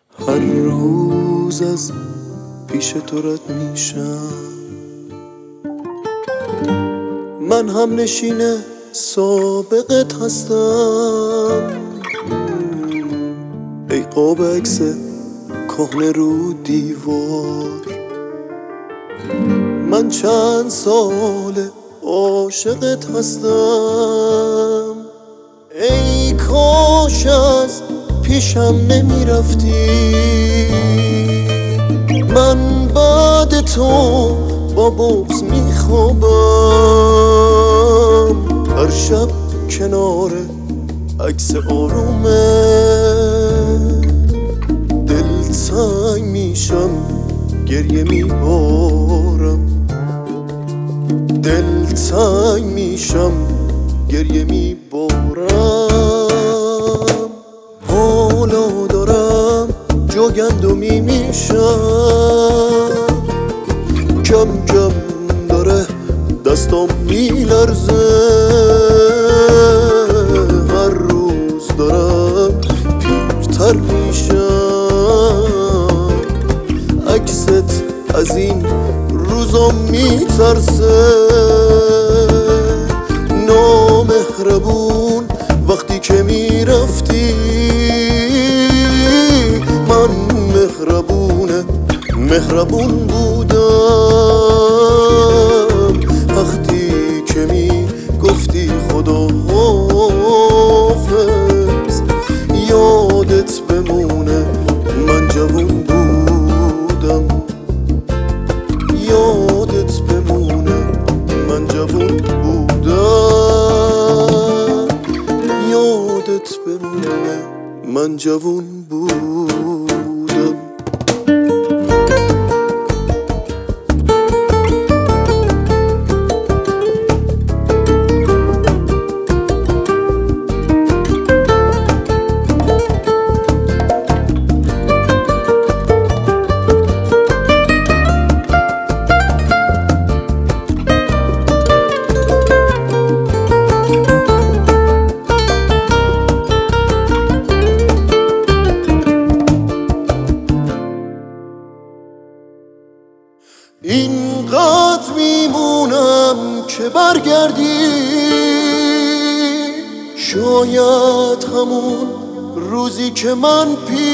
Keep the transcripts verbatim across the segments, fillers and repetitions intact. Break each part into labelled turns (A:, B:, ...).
A: هر روز از پیش تو رد میشم، من هم نشینه سابقت هستم. ای قاب عکس کهنه رو دیوار، من چند ساله عاشقت هستم. ای کاش از پیشم نمی رفتی، من بعد تو با بغض می خوابم. هر شب کنار عکس آرومه دلتنگ میشم، گریه میبارم. دلتنگ میشم، گریه میبارم. حالا دارم جوگندمی میشم، کم کم داره دستام میلرزه. هر روز دارم پیرتر میشم، عکست از این روزا میترسه. نامهربون وقتی که میرفتی، من مهربونه مهربون بودم. وقتی که میگفتی خدا حافظ، یادت بمونه من جوون بودم. یادت بمونه من جوون بودم. یادت بمونه من جوون بودم. اینقدر میمونم که برگردی، شاید همون روزی که من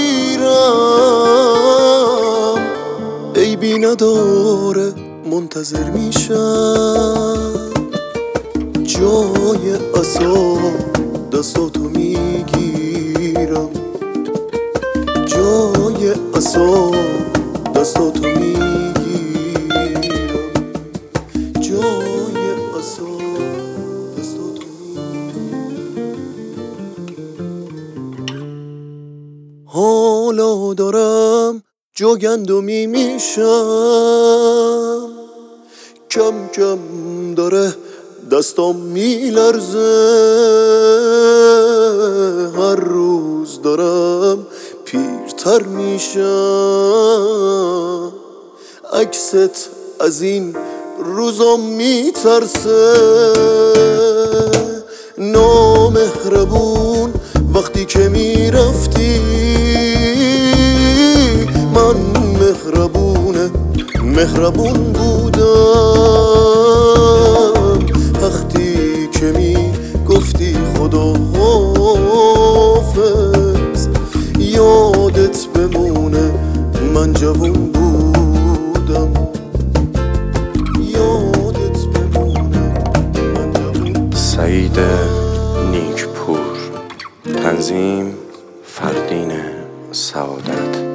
A: پیرم عیبی نداره منتظر میشم. جای عصا دستاتو میگیرم، جای عصا دستاتو میگیرم. حالا دارم جوگندمی میشم، کم کم داره دستام میلرزه. هر روز دارم پیرتر میشم، عکست از این روزا میترسه. نامهربون وقتی که میرفتی، من مهربونه مهربون بودم. وقتی که میگفتی خدا حافظ، یادت بمونه من جوون بودم. یادت بمونه من جوون.
B: سعید نیکپور، تنظیم فردین سعادت.